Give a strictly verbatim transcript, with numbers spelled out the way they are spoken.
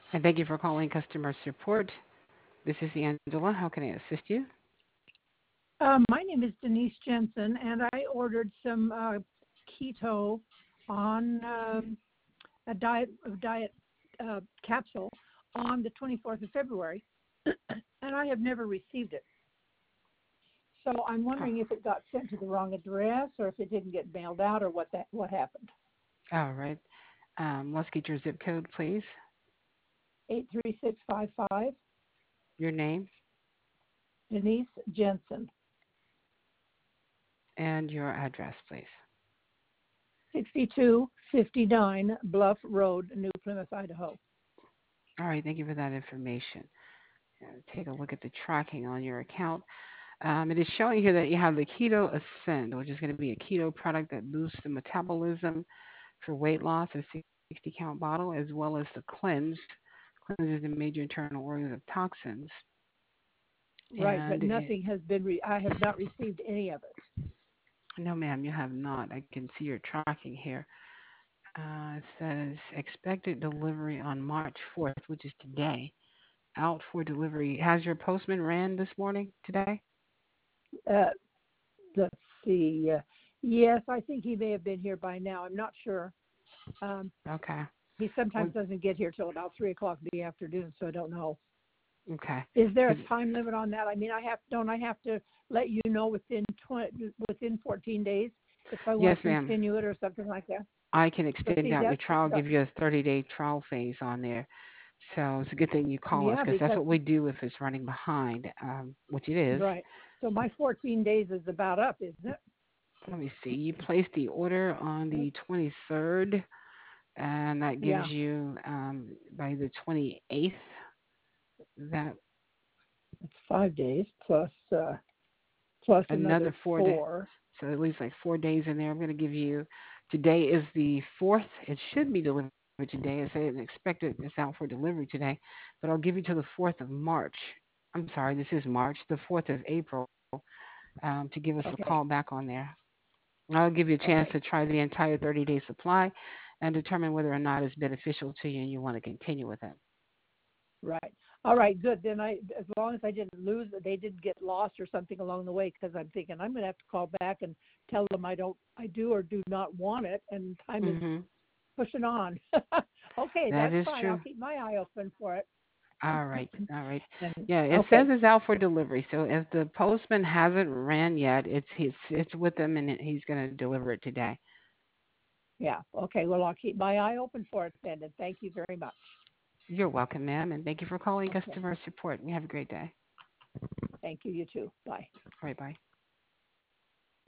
And thank you for calling customer support. This is Angela. How can I assist you? Um, my name is Denise Jensen, and I ordered some uh, keto on um, a diet a diet uh, capsule on the twenty-fourth of February, and I have never received it. So I'm Oh, wondering if it got sent to the wrong address, or if it didn't get mailed out, or what that what happened. all right. Um, let's get your zip code, please. Eight three six five five, Your name Denise Jensen, and your address, please. sixty-two fifty-nine Bluff Road, New Plymouth, Idaho. All right. Thank you for that information. Uh, Take a look at the tracking on your account. Um, it is showing here that you have the Keto Ascend, which is going to be a keto product that boosts the metabolism for weight loss, a sixty count bottle, as well as the Cleanse, cleanses the major internal organs of toxins. Right, but And it, nothing has been. Re- I have not received any of it. no, ma'am, you have not. I can see your tracking here. Uh, it says expected delivery on March fourth, which is today. Out for delivery. Has your postman ran this morning, today? Uh, let's see. Uh, yes, I think he may have been here by now. I'm not sure. Um, Okay. he Well, sometimes doesn't get here till about three o'clock in the afternoon, so I don't know. okay. Is there a 'Cause- time limit on that? I mean, I have don't I have to let you know within twenty within fourteen days if I want yes, to ma'am. continue it or something like that? I can So extend see, out your that's trial, the, give you a thirty day trial phase on there. So it's a good thing you call us yeah, because that's because what we do if it's running behind, um, which it is. right. So my fourteen days is about up, isn't it? Let me see. You placed the order on the twenty-third, and that gives Yeah, you um, by the twenty-eighth that it's five days plus uh, plus another another four days. four. So at least like four days in there. I'm going to give you. Today is the fourth. It should be delivered today. It's uh, expected. It's out for delivery today, but I'll give you to the fourth of March. I'm sorry, this is March, the fourth of April, um, to give us a Okay, call back on there. I'll give you a chance okay. to try the entire thirty day supply and determine whether or not it's beneficial to you and you want to continue with it. Right. All right, good. Then I, as long as I didn't lose, they didn't get lost or something along the way, because I'm thinking I'm going to have to call back and tell them I don't, I do or do not want it, and time is hmm pushing on. Okay, That that's is fine. I'll true. keep my eye open for it. All right, all right. And Yeah, it says okay, it's out for delivery. So if the postman hasn't ran yet, it's it's it's with him and he's going to deliver it today. yeah. Okay, well, I'll keep my eye open for it then, and thank you very much. You're welcome, ma'am, and thank you for calling Okay, customer support. You have a great day. thank you. You too. Bye. All right, bye.